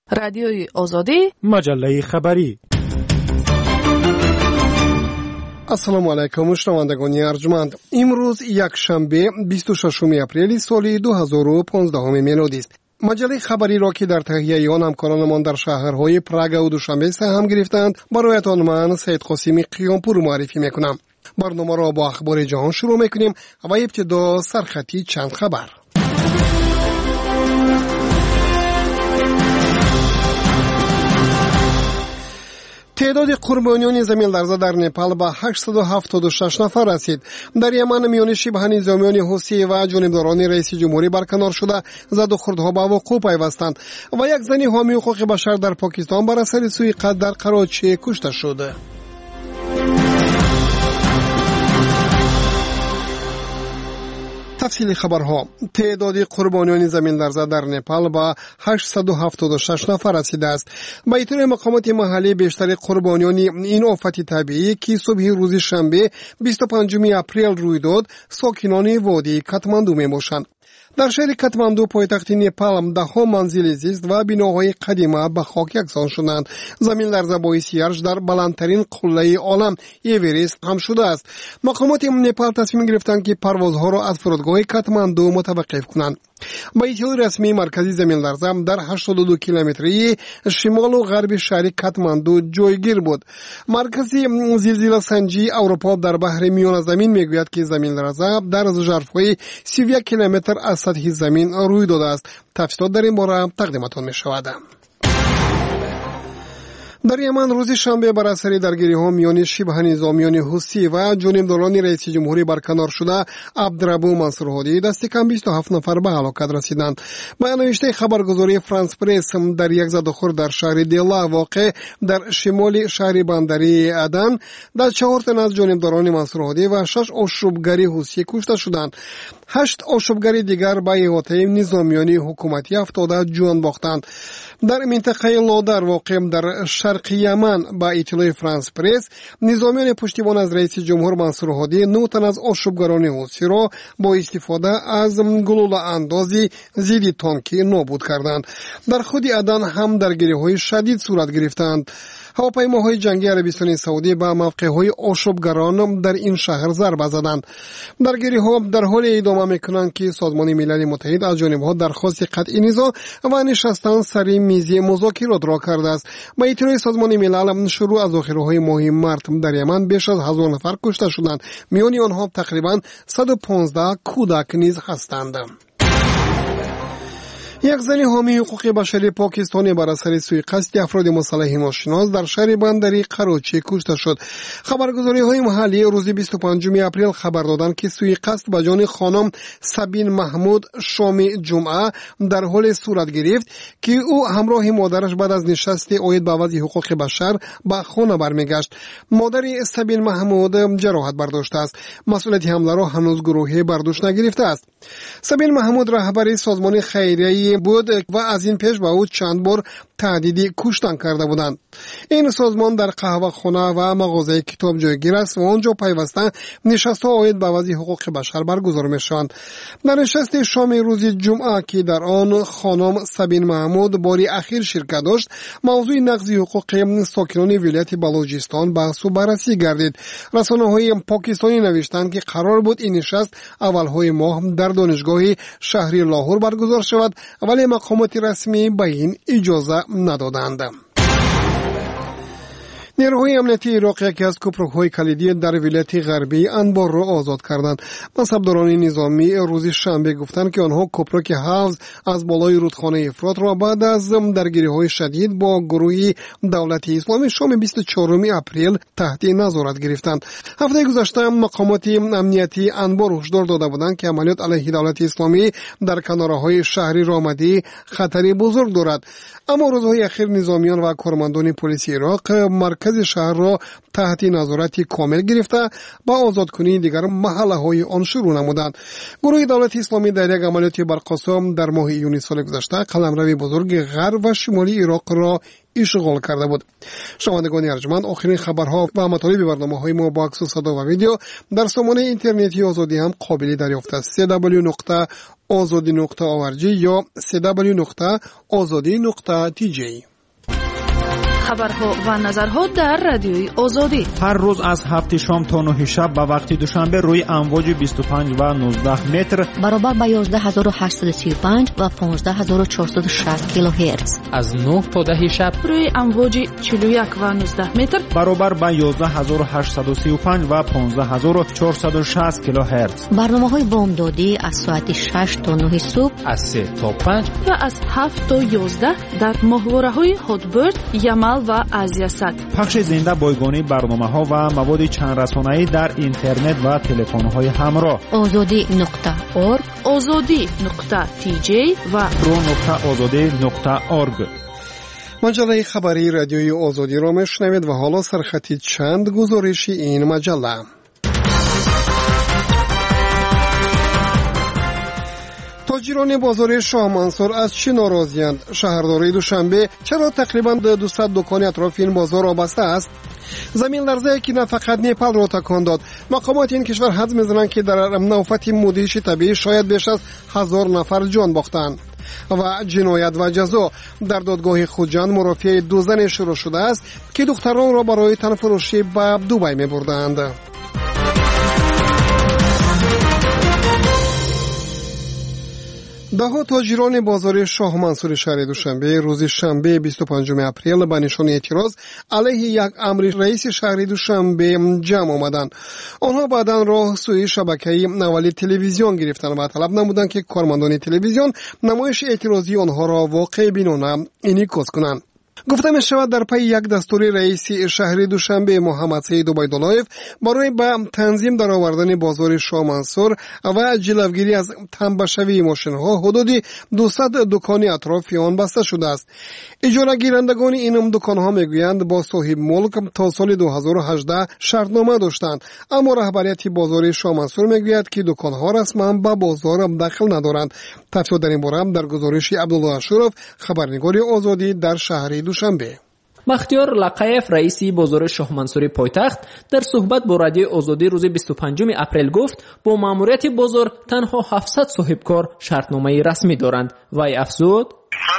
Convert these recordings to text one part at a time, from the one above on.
رادیوی آزادی، مجله خبری. السلام علیکم شنوندگان ارجمند. امروز یک شنبه 26 اپریل سال 2015 میلادی است. مجله خبری را که در تهیه آن همکارانمان در شهرهای پراگ و دوشنبه سهم گرفتند برایتان من سید قاسمی قیامپور معرفی میکنم. برنامه را با اخبار جهان شروع میکنیم و ابتدا سرخطی چند خبر. تعداد قربانیان زمین لرزه در نپال به 876 نفر رسید. در یمن میان شبه نظامیان حوثی و جانبداران رئیس جمهوری برکنار شده زد و خوردها به وقوع پیوستند و یک زن حامی حقوق بشر در پاکستان بر اثر سوء-قصد در کراچی کشته شد. تفصیل خبرها. تعداد قربانیان زمین لرزه در نپال به 876 نفر رسیده است. به اطلاع مقامات محلی بیشتر قربانیان این آفت طبیعی که صبح روز شنبه 25 اپریل روی داد ساکنان وادی کاتماندو میباشند. در شهر کاتماندو پایتخت نپال ده‌ها منزل زیست و بناهای قدیمی به خاک یکسان شدند. زمین لرزه باعث یرش در بلندترین قله عالم اورست هم شده است. مقامات نپال تصمیم گرفتند که پروازها را از فرودگاه کاتماندو متوقف کنند. با اطلاع رسمی مرکزی زمین لرزه در 82 کیلومتری شمال و غرب شهر کاتماندو جایگیر بود. مرکزی زلزله سنجی اروپا در بحر میان زمین میگوید که زمین لرزه در ظرف‌های 31 کیلومتر از سطح زمین روی داده است. تفصیلات در این باره تقدیمتان می‌شود. در یمن روز شنبه بر اثر درگیری‌ها میان شبه نظامیان حوثی و جانبداران رئیس جمهوری برکنار شده عبدالربو منصورهادی دست کم 27 نفر به هلاکت رسیدند. با نوشته خبرگزاری فرانس پرس در یک زدوخور در شهر دیلا واقع در شمال شهر بندری عدن در 4 تن از جانبداران منصورهادی و 6 آشوبگر حوثی کشته شدند. 8 آشوبگر دیگر به احاطه نظامیان حکومتی افتاده جان باختند. در منطقه لادر واقع در شرق یمن با اطلاع فرانس پرس نظامیان پشتیبان از رئیس جمهور منصور هادی 9 تن از آشوبگران حوثی را با استفاده از گلوله اندازی ضد تانکی نابود کردند. در خود عدن هم درگیری‌های شدید صورت گرفتند. هواپیماهای جنگی عربستان سعودی به موقع‌های آشوبگران در این شهر ضربه زدند. درگیری‌ها در حال ادامه می‌کنند که سازمان ملل متحد از جانب‌ها درخواست قطع نزاع و نشستن سر میز مذاکرات را کرده است. با اطلاع سازمان ملل شروع از آخرهای ماه مارس در یمن بیش از 1000 نفر کشته شدند. میان آنها تقریباً 115 کودک نیز هستند. یک زن حامی حقوق بشری پاکستانی بر اثر سوء-قصد افراد مسلح ناشناس در شهر بندری کراچی کشته شد. خبرگزاری‌های محلی روز 25 اپریل خبر دادند که سوء-قصد به جان خانم سبین محمود شام جمعه در حال صورت گرفت که او همراه مادرش بعد از نشست هیئت به وضع حقوق بشر به خانه برمیگشت. مادر سبین محمود جراحت برداشته است. مسئولیت حمله را هنوز گروهی برداشت نگرفته است. سبین محمود رهبر سازمان خیریه بود و از این پیش به او چند بار تهدید کشتن کرده بودند. این سازمان در قهوه خانه و مغازه کتاب جایگیر است و آنجا پیوسته نشست‌ها عاید به وضع حقوق بشر برگزار می‌شوند. در نشست شام روز جمعه که در آن خانم سبین محمود باری اخیر شرکت داشت، موضوع نقض حقوق ساکنان ولایت بلوچستان بحث و بررسی گردید. رسانه‌های پاکستانی نوشتند که قرار بود این نشست اولهای ماه در دانشگاه شهری لاهور برگزار شود ولی مقامات رسمی به این اجازه ندادند. نیروهای امنیتی عراق یکی از کوپرک‌های کلیدی در ولایت غربی انبار را آزاد کردند. منصبداران نظامی روز شنبه گفتند که آنها کوپرک حفظ از بالای رودخانه افرات را بعد از درگیری‌های شدید با گروه دولت اسلامی شام 24 اپریل تحت نظارت گرفتند. هفته گذشته مقامات امنیتی انبار هشدار داده بودند که عملیات علیه دولت اسلامی در کناره‌های شهر رامدی خطری بزرگ دارد. اما روزهای اخیر نظامیان و کارمندان پلیس عراق مرکز شهر را تحت نظارت کامل گرفته با آزادکنی دیگر محله‌های آن شروع نمودند. گروه دولت اسلامی در یک عملیات برقاسم در ماه یونیو سال گذشته قلمرو بزرگ غرب و شمالی عراق را اشغال کرده بود. شنوندگان ارجمند، آخرین خبرها و مطالب برنامه‌های ما با عکس و صدا و ویدیو در سامانه اینترنتی آزادی هم قابل دریافت است. www.azadi.org یا www.azadi.tj. خبرها و نظرها در رادیوی آزادی هر روز از 7 شام تا 9 شب به وقت دوشنبه روی امواج 25 و 19 متر برابر با 11835 و 15460 کیلوهرتز از 9 تا 10 شب روی امواج 41 و 19 متر برابر با 11835 و 15460 کیلوهرتز. برنامه‌های بامدادی از ساعت 6 تا 9 صبح، از 3 تا 5 و از 7 تا 11 در ماهواره‌های هاتبرد، یمل و آزیاسات. پخش زنده بایگانی برنامه‌ها و مواد چند رسانه‌ای در اینترنت و تلفن‌های همراه. azadi.org، azadi.tj و pro.azadi.org. مجله خبری رادیوی آزادی را میشنوید و حالا سرخطی چند گزارش این مجله. تاجران بازار شاه منصور از چی ناراضی‌اند؟ شهرداری دوشنبه چرا تقریباً 200 دکان اطراف این بازار را بسته است؟ زمین لرزه‌ای که نه فقط نیپال را تکان داد، مقامات این کشور حدس می‌زنند که در نوفت مودیش طبیعی شاید بیش از 1000 نفر جان باختند. و جنایت و جزا در دادگاه خوجند مرافعه 2 زن شروع شده است که دختران را برای تنفروشی به دبی می‌بردند. دهها تاجران بازار شاه منصور شهر دوشنبه روز شنبه 25 اپریل به نشان اعتراض علیه یک امر رئیس شهر دوشنبه جمع آمدند. آنها بعداً راه سوی شبکه نولی تلویزیون گرفتند و طلب نمودند که کارمندان تلویزیون نمایش اعتراضی آنها را واقع بینانه انعکاس کنند. گفته می شود در پی یک دستور رئیس شهر دوشنبه محمد سعید عبیداللهیف برای به تنظیم درآوردن بازار شاه منصور و جلوگیری از تنبشوی ماشین‌ها حدود 200 دکان اطراف آن بسته شده است. اجاره گیرندگان این دکان‌ها میگویند با صاحب ملک تا سال 2018 شرطنامه داشتند، اما رهبریت بازار شاه منصور میگوید که دکان‌ها رسما به بازار دخل ندارند. تفصیل در این باره در گزارش عبدالله اشرف، خبرنگار آزادی در شهر دوشنبه. بختیار لقایف رئیس بازار شاه منصور پایتخت در صحبت با رادیو آزادی روز 25 اپریل گفت با ماموریت بازار تنها 700 صاحبکار شرطنامه رسمی دارند. وی افزود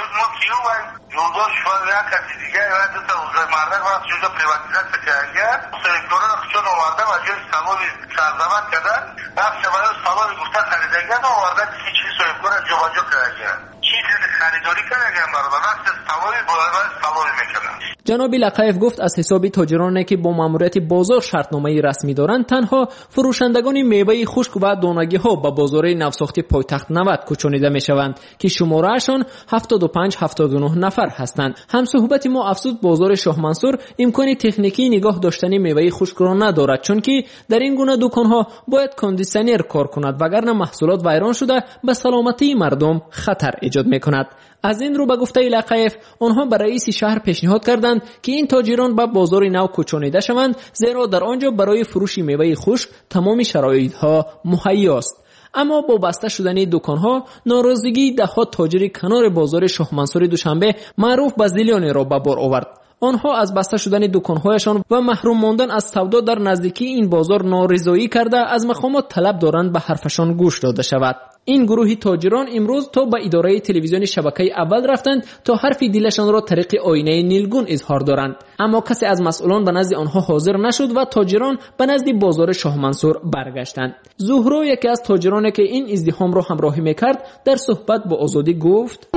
جناب لقایف گفت از حساب تاجرانی که با ماموریت بازار شرطنامه رسمی دارند تنها فروشندگان میوه خشک و دانگی ها به بازار نوساخت پایتخت 90 کوچانیده می شوند که شماره اشان 75-79 نفر هستند. هم صحبت ما افزود بازار شاه منصور امکان تکنیکی نگاه داشتن میوه خشک را ندارد، چون که در این گونه دکان ها باید کندیشنر کار کند وگرنه محصولات ویران شده به سلامتی مردم خطر ایجاد می کند. از این رو به گفته لقایف آنها به رئیس شهر پیشنهاد کردند که این تاجران به بازار نو کوچانیده شوند، زیرا در آنجا برای فروش میوه خشک تمام شرایط ها مهیا است. اما با بسته شدن دکان‌ها ناراضگی دهها تاجر کنار بازار شاه منصور دوشنبه معروف به زیلیانی را به بار آورد. آنها از بسته شدن دکان‌هایشان و محروم ماندن از سودا در نزدیکی این بازار نارضایی کرده از مقامات طلب دارند به حرفشان گوش داده شود. این گروه تاجران امروز تا به اداره تلویزیون شبکه اول رفتند تا حرف دلشان را طریق آینه نیلگون اظهار دارند، اما کسی از مسئولان به نزد آنها حاضر نشد و تاجران به نزد بازار شاه منصور برگشتند. زهرا یکی از تاجرانی که این ازدحام را همراهی میکرد در صحبت با آزادی گفت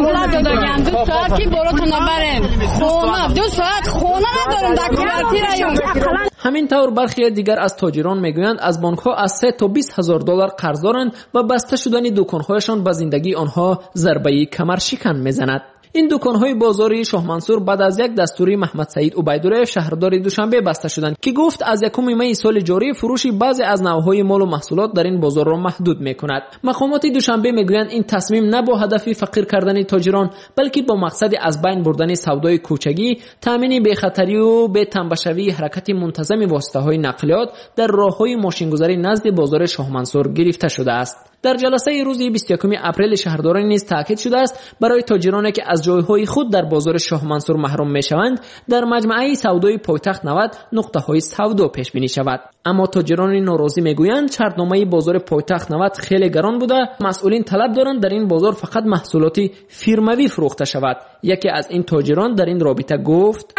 همین طور برخی دیگر از تاجران میگویند از بانک‌ها از 3 تا 20 هزار دلار قرض دارند و بسته شدن دکان‌هایشان به زندگی آنها ضربه کمر شکن میزند. این دکان‌های بازاری شاه منصور بعد از یک دستوری محمد سعید عبیدالله شهردار دوشنبه بسته شدند که گفت از 1 می سال جاری فروشی بعضی از نوع‌های مال و محصولات در این بازار را محدود می‌کند. مقامات دوشنبه میگویند این تصمیم نه با هدف فقیر کردن تاجران بلکه با مقصد از بین بردن سودای کوچگی، تامین بی‌خطری و به تنبشوی حرکت منتظم واسطه‌های نقلیات در راه‌های ماشین‌گذاری نزد بازار شاه منصور گرفته شده است. در جلسه روز 21 اپریل شهرداران نیز تاکید شده است برای تاجرانی که از جایهای خود در بازار شاه منصور محروم میشوند در مجمع سودای پایتخت 90 نقطه‌های سودا پیش بینی شود. اما تاجران ناراضی میگویند شرطنامه بازار پایتخت 90 خیلی گران بوده. مسئولین طلب دارند در این بازار فقط محصولات فیرموی فروخته شود. یکی از این تاجران در این رابطه گفت: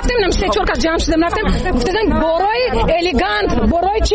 گفتن برای الیگانت برای چی؟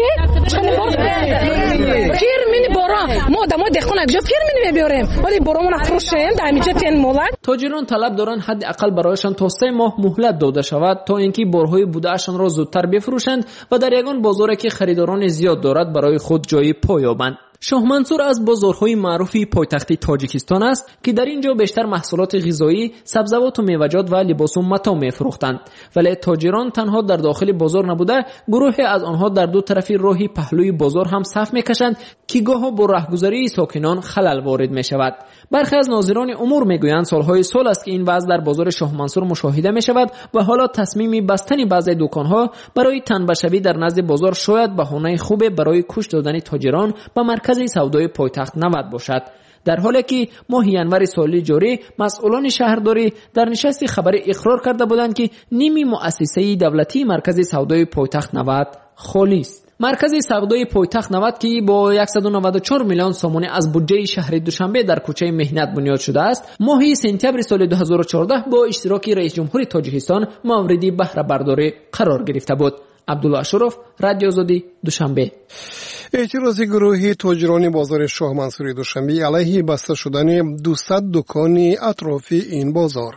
پیر مینی برا ما دما دخون اگه پیر مینی میبریم ولی برامون فروشیم در اینجا تن مولد. تاجران طلب دارند حداقل برایشان تا 3 ماه مهلت داده شود تا اینکه بارهای بوده‌شان را زودتر بفروشند و در یگان بازاری که خریداران زیاد دارد برای خود جای پا یابند. شاه منصور از بازارهای معروفی پایتخت تاجیکستان است که در اینجا بیشتر محصولات غذایی، سبزیجات و میوه‌جات و لباس و متاع می‌فروختند. ولی تاجران تنها در داخل بازار نبوده، گروهی از آنها در دو طرف راهی پهلوی بازار هم صف می‌کشند که گاه با راهگذاری ساکنان خلل وارد می‌شود. برخی از ناظران امور میگویند سالهای سال است که این وضع در بازار شاه منصور مشاهده می‌شود و حالا تصمیم بستن بعضی دکان‌ها برای تنبشوی در نزد بازار شاید بهانه خوب برای کش دادن تاجران و مرکز سودای پایتخت 90 باشد. در حالی که ماه ینور سال جاری مسئولان شهرداری در نشستی خبری اقرار کرده بودند که نیمی مؤسسه دولتی مرکز سودای پایتخت 90 خالی است. مرکز سودای پایتخت 90 که با 194 میلیون سوم از بودجه شهر دوشنبه در کوچه مهنت بنیاد شده است، ماه سپتامبر سال 2014 با اشتراک رئیس جمهور تاجیکستان مورد بهره برداری قرار گرفته بود. عبدالله اشرف، رادیو آزادی، دوشنبه. اعتراض گروهی تاجران بازار شاه منصور دوشنبه علیه بسته شدن 200 دکان اطراف این بازار.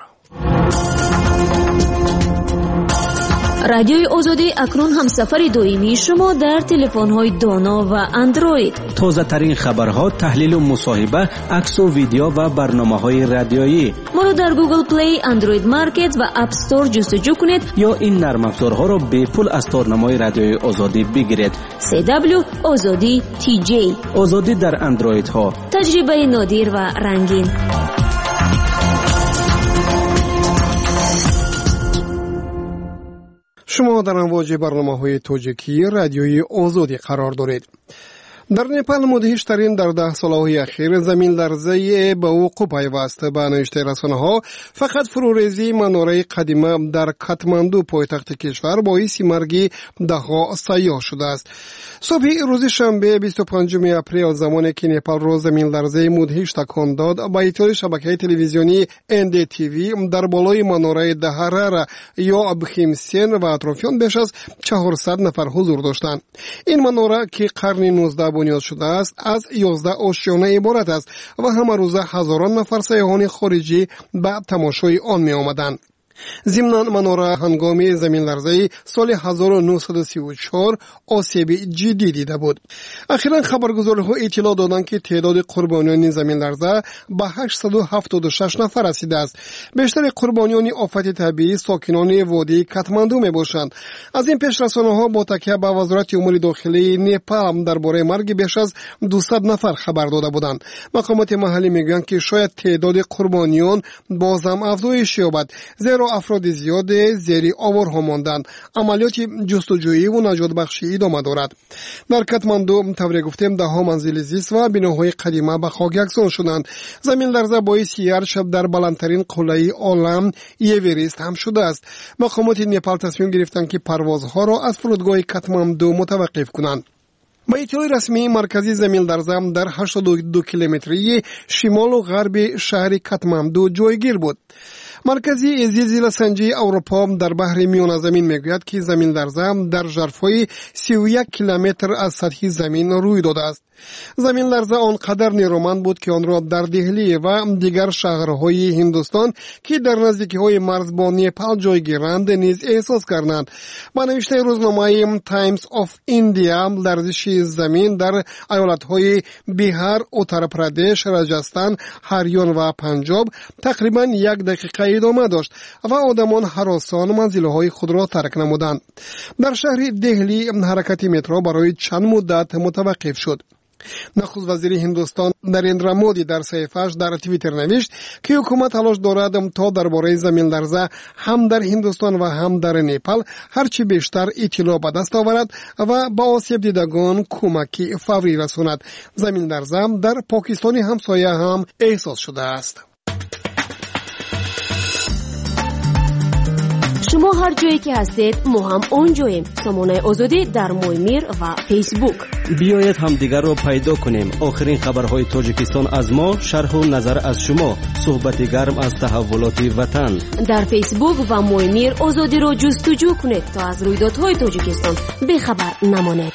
رادیوی آزادی اکنون همسفر دائمی شما در تلفن‌های دانا و اندروید. تازه ترین خبرها، تحلیل و مصاحبه، عکس و ویدیو و برنامه‌های رادیویی. ما را در گوگل پلی، اندروید مارکت و اپ استور جستجو کنید یا این نرم افزارها را به پول از تارنمای رادیوی آزادی بگیرید. CW آزادی TJ. آزادی در اندروید ها. تجربه نادر و رنگین. شما در امواج برنامه‌های تاجیکی رادیوی آزادی قرار دارید. در نپال مدهشترین در 10 سالهای اخیر زمین لرزه به وقوع پیوسته به نوشته رسانه‌ها فقط فروریزی مناره قدیمی در کاتماندو پایتخت کشور باعث مرگ ده‌ها سیاح شده است. صبح روز شنبه 25 اپریل زمانی که نپال را زمین لرزه مدهش تکان داد، به اطلاع شبکه تلویزیونی NDTV در بالای مناره دهرر یا بخیمسین و اطرافیان بیش از 400 نفر حضور داشتند. این مناره که قرن 19 بنیاد شده است از 11 آشیانه عبارت است و همه روزه هزاران نفر سیاحان خارجی به تماشای آن می آمدند. ضمناً مناره هنگام زمین لرزه سال 1934 آسیب جدی دیده بود. اخیراً خبرگزاری‌ها اطلاع دادند که تعداد قربانیان زمین لرزه به 876 نفر رسیده است. بیشتر قربانیان آفت طبیعی ساکنان وادی کاتماندو میباشند. از این پیش رسانه‌ها با تکیه به وزارت امور داخلی نپال درباره مرگ بیش از 200 نفر خبر داده بودند. مقامات محلی میگویند که شاید تعداد قربانیان بازم افزایش یابد، زیرا افراد زیاد زیر آوارها ماندند. عملیات جستجویی و نجات بخشی ادامه دارد. در کاتماندو طوری گفتیم ده‌ها منزل زیست و بناهای قدیمی به خاک یکسان شدند. زمین لرزه باعث یرش در بلندترین قله عالم ایوریست هم شده است. مقامات نپال تصمیم گرفتند که پروازها را از فرودگاه کاتماندو متوقف کنند. با اطلاع رسمی مرکزی زمین لرزه در 82 کیلومتری شمال و غرب شهر کاتماندو جایگیر بود. مرکزی زلزله سنجی اروپا در بحر میان زمین میگوید که زمین لرزه در ژرفای 31 کیلومتر از سطح زمین روی داده است. زمین لرزه آنقدر نیرومند بود که آن را در دهلی و دیگر شهرهای هندوستان که در نزدیکی‌های مرز با نپال جایگیرند نیز احساس کردند. با نوشته روزنامه تایمز آف ایندیا لرزش زمین در ایالت‌های بیهار، اتر پردیش، راجستان، هریان و پنجاب تقریباً 1 دقیقه ادامه داشت و آدمان هراسان منزل‌های خود را ترک نمودند. در شهر دهلی حرکت مترو برای چند مدت متوقف شد. نخست وزیر هندوستان نریندرا مودی در صحیفه‌اش در توییتر نوشت که حکومت تلاش دارد تا درباره زمین لرزه هم در هندوستان و هم در نیپال هرچی بیشتر اطلاع به دست آورد و با آسیب دیدگان کمکی فوری رساند. زمین لرزه در پاکستان همسایه هم احساس شده است. شما هر جایی که هستید ما هم اونجاییم. سامانه آزادی در مویمیر و فیسبوک. بیایید هم دیگر رو پیدا کنیم. آخرین خبرهای تاجیکستان از ما، شرح و نظر از شما، صحبت گرم از تحولات وطن. در فیسبوک و مویمیر آزادی رو جستجو کنید تا از رویدادهای تاجیکستان بیخبر نمانید.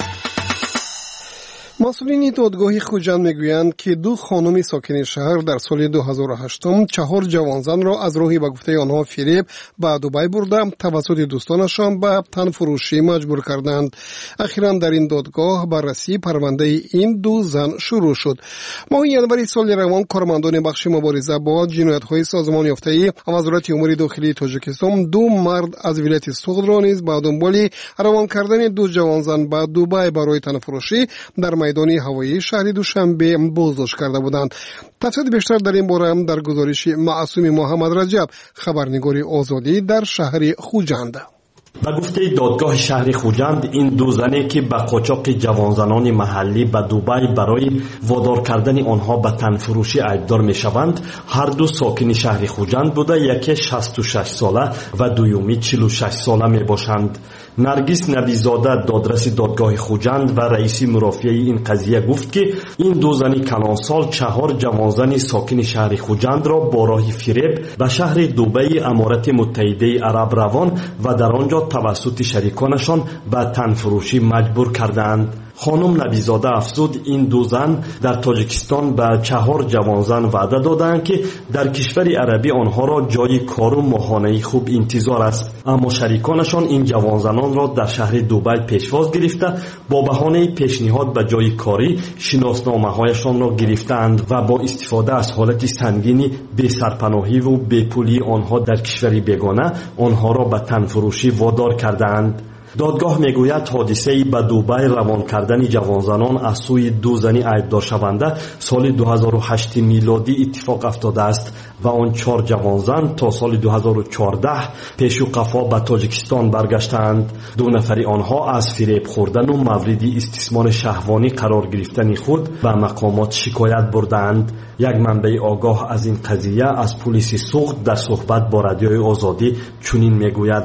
مسئولین دادگاه خوجند میگویند که دو خانم ساکن شهر در سال 2008 4 جوانزن را از راهی به گفته آنها فریب به دبی برده توسط دوستانشان به تن فروشی مجبور کردند. اخیراً در این دادگاه بررسی پرونده این دو زن شروع شد. ماه ینوری سال روان کارمندان بخش مبارزه با جنایت‌های سازمان یافته‌ای وزارت امور داخلی تاجیکستان دو مرد از ولایت سوغد را نیز به دنبال روان کردن دو جوانزن به دبی برای تن فروشی در میدان هوایی شهر دوشنبه بازداشت کرده بودند. تفصیل بیشتر در این باره هم در گزارش معصوم محمد رجب، خبرنگار آزادی در شهر خوجند. به گفته دادگاه شهر خوجند، این دو زنی که به قاچاق جوانزنان محلی به دبی برای وادار کردن آنها به تنفروشی ایبدار می شوند، هر دو ساکن شهر خوجند بوده، یکی 66 ساله و دومی 46 ساله می باشند. نرگس نبیزاده دادرس دادگاه خوجند و رئیس مرافعه این قضیه گفت که این دو زن کلانسال 4 جوانزن ساکن شهر خوجند را با راه فریب به شهر دبی امارات متحده عرب روان و در آنجا توسط شریکانشان به تنفروشی مجبور کردند. خانم نبیزاده افزود این دو زن در تاجیکستان به 4 جوانزن وعده دادند که در کشور عربی آنها را جای کار و ماهانه خوب انتظار است، اما شریکانشان این جوانزنان را در شهر دبی پیشواز گرفته با بهانه پیشنهاد به جای کاری شناسنامه‌هایشان را گرفتند و با استفاده از حالت سنگین بی سرپناهی و بی پولی آنها در کشور بیگانه آنها را به تنفروشی وادار کردند. دادگاه میگوید حادثه به دبی روان کردن جوانزنان از سوی دو زنی ایبدار شونده سال 2008 میلادی اتفاق افتاده است و آن 4 جوانزن تا سال 2014 پیش و قفا به تاجیکستان برگشتند. 2 نفر آنها از فریب خوردن و مورد استثمار شهوانی قرار گرفتن خود به مقامات شکایت بردند. یک منبع آگاه از این قضیه از پلیس سوغد در صحبت با رادیوی آزادی چنین میگوید: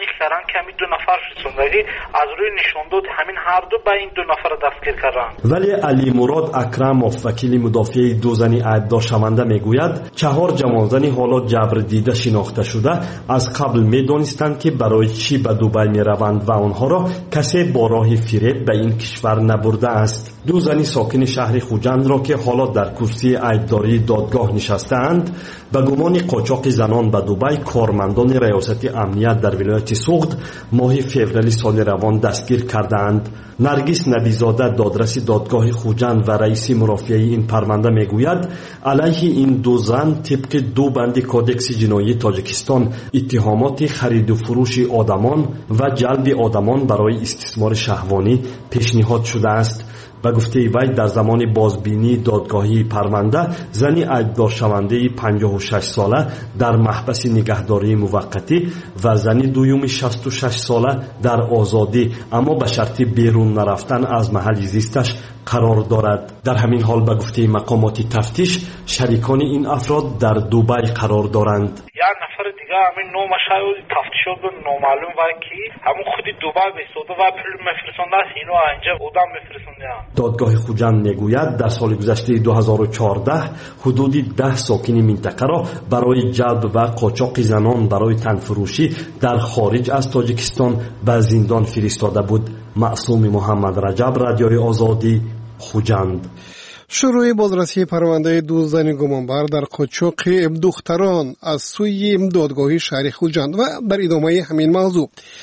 کمی 2 نفر سوندگی از روی نشون داد همین هر دو به این 2 نفر دستگیر کردند. ولی علی مراد اکرموف وکیل مدافع دو زنی ایبدار شونده میگوید 4 جوانزنی حالا جبر دیده شناخته شده از قبل میدانستند که برای چی به دبی میروند و آنها را کسی با راه فریب به این کشور نبرده است. 2 زنی ساکن شهر خوجند را که حالا در کرسی ایبداری دادگاه نشستند به گمان قاچاق زنان به دبی کارمندان ریاست امنیت در ولایت سوغد ماه فوریه سال روان دستگیر کردند. نرگس نبیزاده دادرس دادگاه خوجند و رئیس مرافعه این پرونده میگوید علیه این 2 زن طبق 2 بند کودکس جنایی تاجیکستان اتهامات خرید و فروش آدمان و جلب آدمان برای استثمار شهوانی پیشنهاد شده است. به گفته وی در زمان بازبینی دادگاهی پرونده زنی ایبدار شونده 56 ساله در محبس نگهداری موقتی و زنی دوم 66 ساله در آزادی اما به شرط بیرون نرفتن از محل زیستش قرار دارد. در همین حال به گفته مقامات تفتیش شریکان این افراد در دبی قرار دارند. یک نفر دیگه همین نامش تفتیش شد نامعلوم و کی همون خودی دبی بسوده و پول مفرستنده است، اینو اینجا بودم مفرستنده. دادگاه خوجند میگوید در سال گذشته 2014 حدود 10 ساکن منطقه را برای جلب و قاچاق زنان برای تنفروشی در خارج از تاجیکستان به زندان فرستاده بود. معصوم محمد رجب، رادیوی آزادی، خوجند. شروع بازرسی پرونده 2 زن گمانبر در قاچاق دختران از سوی دادگاه شهر خوجند و در ادامه همین موضوع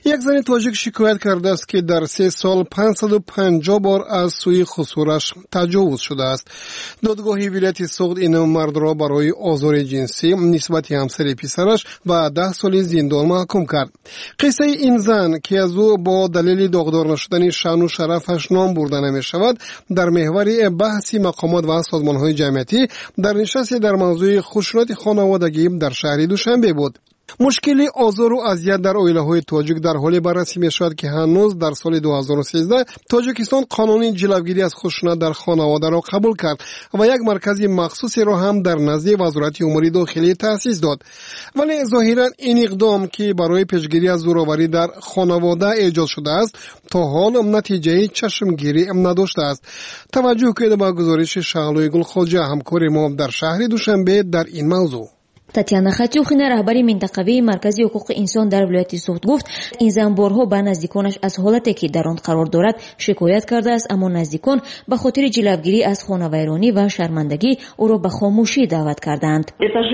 یک زن تاجیک شکایت کرده است که در 3 سال 550 بار از سوی خسورش تجاوز شده است. دادگاه ولایت سوخت این مرد را برای آزار جنسی نسبت همسر پسرش و 10 سال زندان محکوم کرد. قصه این زن که از او با دلیل داغدار نشدن شأن و شرفش نام برده نمی شود در محور بحث مقامات و سازمان‌های جمعیتی در نشستی در موضوع خشونت خانوادگی در شهر دوشنبه بود. مشکل آزار و اذیت در عائله‌های تاجیک در حال بررسی می‌شود که هنوز در سال 2013 تاجیکستان قانون جلوگیری از خشونت در خانواده را قبول کرد و یک مرکز مخصوصی را هم در نزد وزارت امور داخلی تأسیس داد. ولی ظاهراً این اقدام که برای پیشگیری از زورآوری در خانواده ایجاد شده است تا حال نتیجه چشمگیری نداشته است. توجه کنید به گزارش شعلوی گلخواجه همکار ما در شهر دوشنبه در این موضوع. татьяна хатюхина раҳбари минтақавии маркази ҳуқуқи инсон дар вилояти суғд гуфт ин зан борҳо ба наздиконаш аз ҳолате ки дар он қарор дорад шикоят кардааст, аммо наздикон ба хотири ҷилавгирӣ аз хонавайронӣ ва шармандагӣ ӯро ба хомӯшӣ даъват карданд.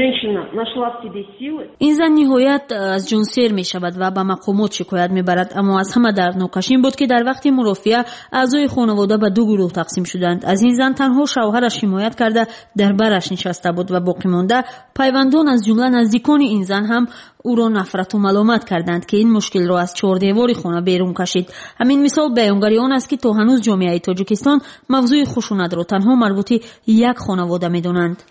ин зан ниҳоят аз ҷон сер мешавад ва ба мақомот шикоят мебарад, аммо аз ҳама дарднокаш ин буд ки дар вақти мурофиа аъзои хонавода ба ду гурӯҳ тақсим шуданд. аз ин зан танҳо шавҳараш ҳимоят карда дар бараш нишаста буд ва боқимонда пайвандон از جمله نزدیکان این زن هم او را نفرت و ملامت کردند که این مشکل را از چهاردیواری خانه بیرون کشید. همین مثال بیانگری آن است که تا هنوز جامعه تاجیکستان موضوع خشونت را تنها مربوط یک خانواده می‌دانند.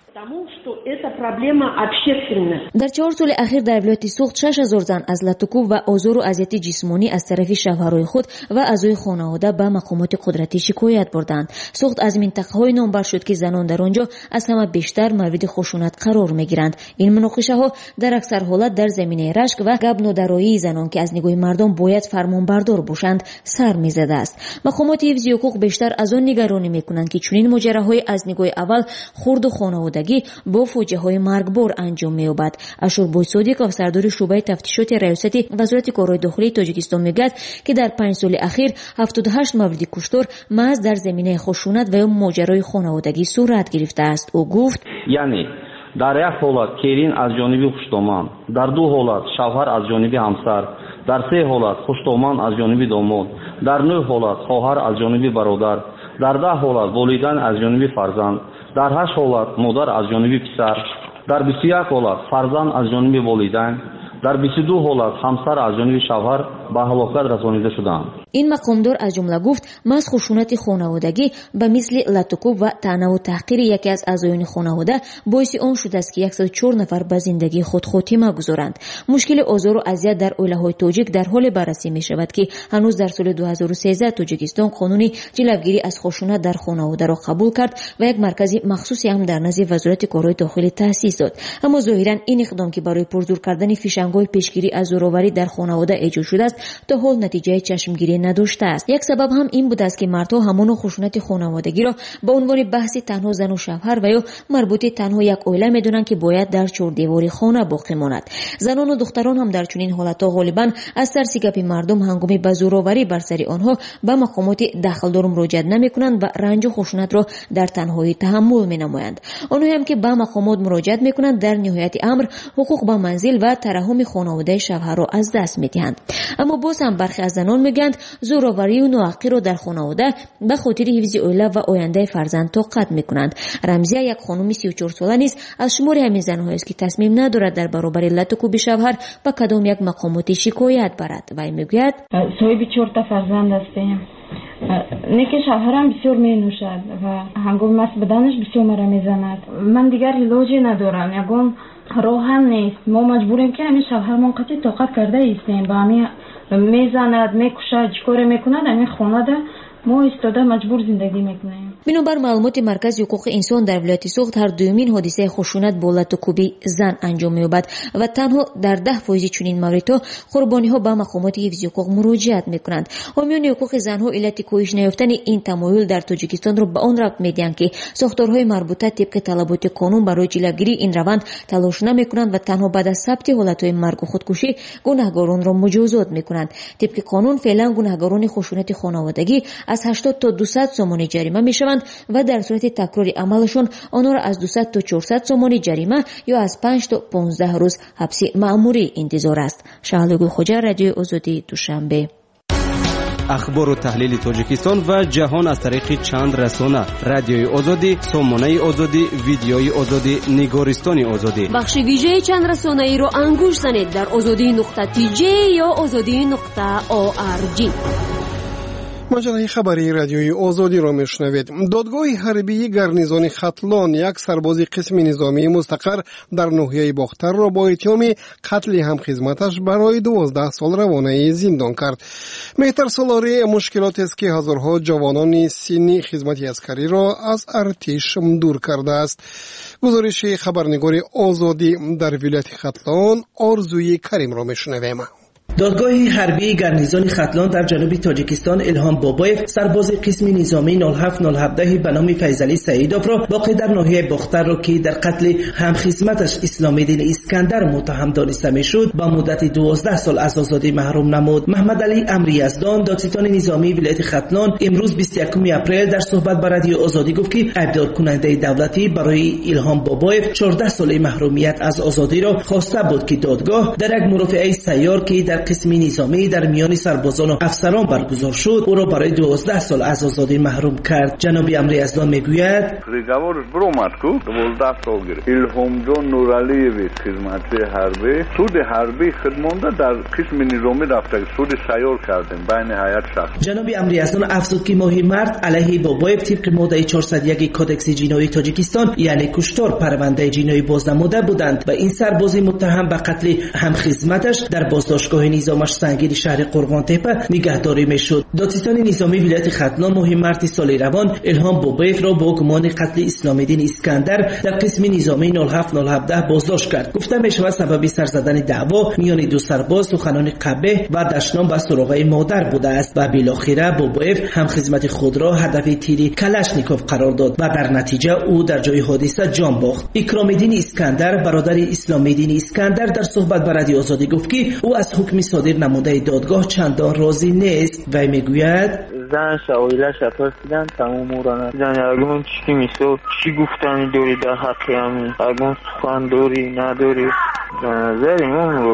дар 4 соли ахир дар вилояти суғд 6000 зан аз латукуб ва озору азияти ҷисмонӣ аз тарафи шавҳарои худ ва аъзои хонавода ба мақомоти қудратӣ шикоят бурданд. суғд аз минтақаҳои номбар шуд ки занон дар он ҷо аз ҳама бештар мавриди хушунат қарор мегиранд. ин муноқишаҳо дар аксар ҳолат дар заминаи рашк ва гапнодароии занон ки аз нигоҳи мардон бояд фармонбардор бошанд сар мезадааст. мақомоти ҳифзи ҳуқуқ бештар аз он нигаронӣ мекунанд ки чунин моҷараҳои аз нигоҳи аввал хурду хонаводагӣ бо фоҷиаҳои маргбор анҷом меёбад. ашурбой содиқов сардори шӯъбаи тафтишоти раёсати вазорати корҳои дохилии тоҷикистон мегӯяд ки дар 5 соли ахир 78 мавриди куштор маҳз дар заминаи хушунат ва ё моҷарои хонаводагӣ сурат гирифтааст. ӯ гуфт: яъне дар як ҳолат керин аз ҷониби хуштоман, дар ду ҳолат шавҳар аз ҷониби ҳамсар, дар се ҳолат хуштоман аз ҷониби домод, дар 9 ҳолат хоҳар аз ҷониби бародар, дар 10 ҳолат волидайн аз ҷониби фарзанд, дар 8 ҳолат модар аз ҷониби писар, дар 21 ҳолат фарзанд аз ҷониби волидайн, дар 22 ҳолат ҳамсар аз ҷониби шавҳар ба ҳалокат расонида шуданд. ин мақомдор аз ҷумла гуфт маҳз хушунати хонаводагӣ ба мисли латукуб ва таънаву таҳқири яке аз аъзоёни хонавода боиси он шудааст ки 104 нафар ба зиндагии худ хотима гузоранд. мушкили озору азият дар оилаҳои тоҷик дар ҳоле баррасӣ мешавад ки ҳанӯз дар соли 2013 тоҷикистон қонуни ҷилавгирӣ аз хушунат дар хонаводаро қабул кард ва як маркази махсусе ҳам дар назди вазорати корҳои дохилӣ таъсис дод. аммо зоҳиран ин иқдом ки барои пурзур кардани фишангҳои пешгирӣ аз зӯроварӣ дар хонавода эҷод шудааст то ҳол натиҷаи чашмгирӣ надоштааст. як сабаб ҳам ин будааст ки мардҳо ҳамону хушунати хонаводагиро ба унвони баҳси танҳо зану шавҳар ва ё марбути танҳо як оила медонанд ки бояд дар чордевори хона боқӣ монад. занону духтарон ҳам дар чунин ҳолатҳо ғолибан аз тарси гапи мардум ҳангоми ба зӯроварӣ бар сари онҳо ба мақомоти дахлдор муроҷиат намекунанд ва ранҷу хушунатро дар танҳоӣ таҳаммул менамоянд. онҳоям ки ба мақомот муроҷиат мекунанд дар ниҳояти амр ҳуқуқ ба манзил ва тараҳуми хонаводаи шавҳарро аз даст медиҳанд. аммо боз ҳам бархе аз занон мегӯянд зӯроварию ноҳаққиро дар хонавода ба хотири ҳифзи оила ва ояндаи фарзанд тоқат мекунанд. рамзия як хонуми 34 сола низ аз шумори ҳамин занҳоест ки тасмим надорад дар баробари латукуби шавҳар ба кадом як мақомоти шикоят барад. вай мегӯяд: соҳиби 4 фарзанд ҳастем. неки шавҳарам бисёр менӯшад ва ҳангоми маст буданаш бисёр мара мезанад. ман дигар илоҷе надорам, ягон роҳ ҳам нест. мо маҷбурем ки ҳамин шавҳармон қатъи тоқат карда истем. ба ҳамин мезанад, мекушад, чӣ коре мекунад, ҳамин хонада мо истода маҷбур зиндагӣ мекунем. бинобар маълумоти маркази ҳуқуқи инсон дар вилояти суғд ҳар дуюмин ҳодисаи хушунат бо латукуби зан анҷом меёбад ва танҳо дар 10% чунин мавридҳо қурбониҳо ба мақомоти ҳифзи ҳуқуқ муроҷиат мекунанд. ҳомиёни ҳуқуқи занҳо иллати коҳиш наёфтани ин тамоюл дар тоҷикистонро ба он рабт медиҳанд ки сохторҳои марбута тибқи талаботи қонун барои ҷилавгирии ин раванд талош намекунанд ва танҳо баъд аз сабти ҳолатҳои маргу худкушӣ гунаҳгоронро муҷозот мекунанд. тибқи қонун феълан гунаҳгорони хушунати хонаводагӣ аз 80 то 200 сомони ҷарима мешаванд میشوند و در صورت تکرار عملشون آنها را از 200 تا 400 سومانی جریمه یا از 5 تا 15 روز حبس مأموری انتظار است. شهلگو خوجا، رادیوی آزادی، دوشنبه. اخبار و تحلیل تاجیکستان و جهان از طریق چند رسانه: رادیوی آزادی، سامانه آزادی، ویدیوی آزادی، نگارستان آزادی. بخش ویژه چند رسانه ای را انگوش زنید در azadi.tj یا azadi.org. مجله خبری رادیوی آزادی را میشنوید. دادگاه حربی گارنیزون ختلان یک سرباز قسم نظامی مستقر در ناحیه باختر را با اتهام قتل همخدمتش برای 12 سال روانه زندان کرد. مهتر سالاری مشکلات است که هزارها جوانان سنی خدمت عسکری را از ارتش دور کرده است. گزارش خبرنگار آزادی در ولایت ختلان آرزوی کریم را میشنویم. دادگاه حربی گارنیزون ختلان در جنوب تاجیکستان الهام بابایف سرباز قسم نظامی 07-017 به نام فیضعلی سعیدوف را واقع در ناحیه باختر را که در قتل همخدمتش اسلام‌الدین اسکندر متهم دانسته میشد با مدت 12 سال از آزادی محروم نمود. محمد علی امری یزدان، دادستان نظامی ولایت ختلان، امروز 21 اپریل در صحبت با رادیو آزادی گفت که ابدار کننده دولتی برای الهام بابایف 14 سال محرومیت از آزادی را خواسته بود که دادگاه در یک مرافعه سیار که در قسم نظامی در میان سربازان و افسران برگزار شد او را برای 12 سال از آزادی محروم کرد. جناب امری یزدان میگوید ریگاورش برآمد کو 12 سال گرفت. الهام جان نورعلیوی خدمت حربی سود حربی خدمانده در قسم نظامی رفته سود سیار کردیم بین هیئت شخص. جناب امری یزدان افزود که ماهی مرد علیه بابایف طبق ماده 401 کدکس جنایی تاجیکستان یعنی کشتار پرونده جنایی بازنموده بودند و این سرباز متهم به قتل همخدمتش در بازداشتگاه نظامش سنگین شهر قرغان تپه نگهداری میشد. دادستان نظامی ولایت ختلان ماه مارس سال روان الهام بابایف را با گمان قتل اسلام‌الدین اسکندر در قسم نظامی 07-017 بازداشت کرد. گفته میشود سبب سر زدن دعوا میان دو سرباز سخنان قبیح و دشنام به سراغ مادر بوده است و بالاخره بابایف همخدمت خود را هدف تیر کلاشنیکوف قرار داد و در نتیجه او در جای حادثه جان باخت. اکرام‌الدین اسکندر برادر اسلام‌الدین اسکندر در صحبت با رادیو آزادی گفت که او از حکم صادر نموده دادگاه چندان راضی نیست و میگوید زنش اویلش اترسیدن تمام اورانه زن اگون چی میشد چی گفتن دوری در حقی همین اگون سخن دوری نداری نظر ایمون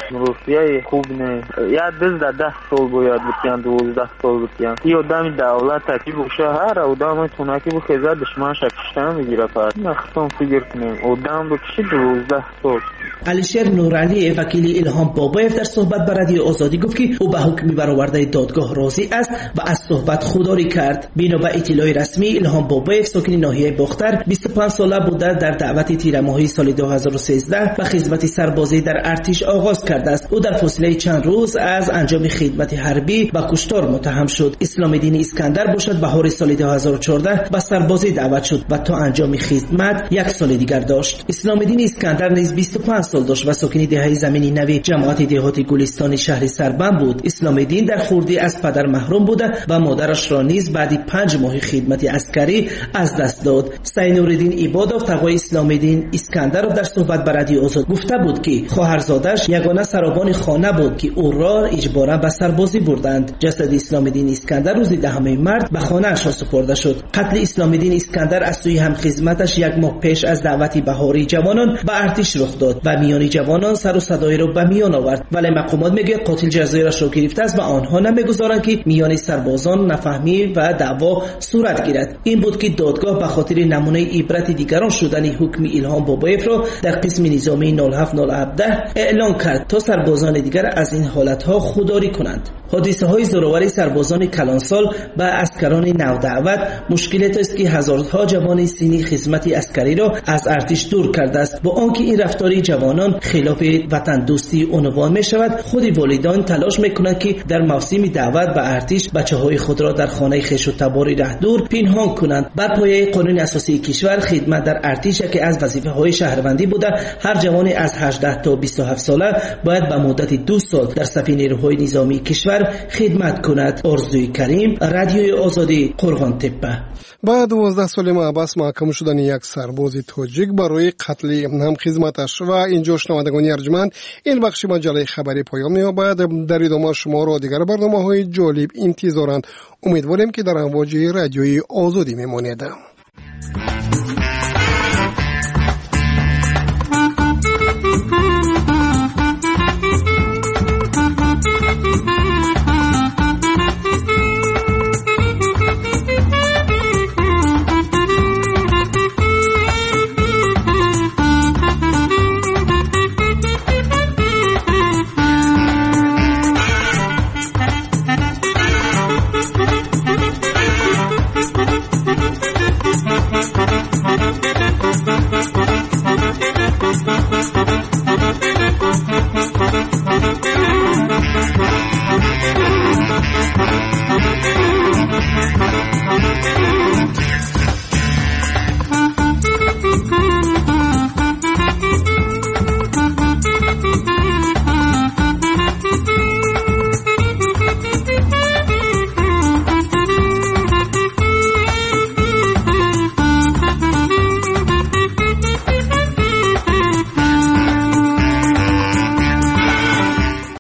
روسیه خوب نه یاد بز در 10 سال باید بتیان 12 سال بتیان ای آدمی دولت تکی بوشه هر آدم تونکی بخیزه دشمن شکشتن میگیره پس نخستان فکر کنیم آدم بکشی 12 سال. علیشیر نورعلی وکیل الهام بابایف در صحبت با رادیو آزادی گفت که او به حکم برآورده دادگاه راضی است و از صحبت خودداری کرد. بنا به اطلاع رسمی الهام بابایف ساکن ناحیه باختر 25 ساله بوده در دعوت تیر ماهی سال 2013 و خدمت سربازی در ارتش آغاز کرده است. او در فاصله چند روز از انجام خدمت حربی و کشتار متهم شد. اسلام‌الدین اسکندر باشد بهار سال 2014 به سربازی دعوت شد و تا انجام خدمت یک سال دیگر داشت. اسلام‌الدین اسکندر نیز 25 سال داشت و ساکن دهه زمینی نوی جماعت دهاتی گلستان شهر سربند بود. اسلام‌الدین در خردی از پدر محروم بوده و مادرش را نیز بعد 5 ماه خدمت عسکری از دست داد. سینورالدین عبادوف تقوی اسلام‌الدین اسکندر در صحبت با رادیو آزاد گفته بود که خواهرزادش یگانه سرابان خانه بود که او را اجباراً به سربازی بردند. جسد اسلام‌الدین اسکندر روز 10 مارس به خانه‌اش سپرده شد. قتل اسلام‌الدین اسکندر از سوی همخدمتش یک ماه پیش از دعوت بهاری جوانان به ارتش رخ داد و میان جوانان سر و صدای را به میان آورد، ولی مقامات میگه قاتل جزایرش را گرفته است و آنها نمیگذارند که میان سربازان نفهمی و دعوا صورت گیرد. این بود که دادگاه به خاطر نمونه عبرت دیگران شدن حکم الهام بابایف را در قسم نظامی 07-017 اعلان کرد تا سربازان دیگر از این حالتها خودداری کنند. حادثه های زورآور سربازان کلانسال و اسکران نودعوت مشکلات است که هزارها جوان سنی خدمت عسکری را از ارتش دور کرده است. با آنکه این رفتار جوانان خلاف وطن دوستی عنوان می شود، خود والدان تلاش میکنند که در موسم دعوت به ارتش بچه‌های خود را در خانه خویش و تباری رهدور پنهان کنند. بر پایه قانون اساسی کشور خدمت در ارتش که از وظیفه‌های شهروندی بوده، هر جوانی از 18 تا 27 ساله باید به مدت 2 سال در صف نیروهای نظامی کشور خدمت کند. آرزوی کریم، رادیوی آزادی، قرغان تپه. بعد 12 سال محبس محکوم شدن یک سرباز تاجیک برای قتل همخدمتش. و اینجا شنوندگان ارجمند این بخش مجله خبری پایان می‌یابد. در ادامه شما را دیگر برنامه‌های جالب انتظار دارند. امیدواریم که در امواج رادیوی آزادی میمانید.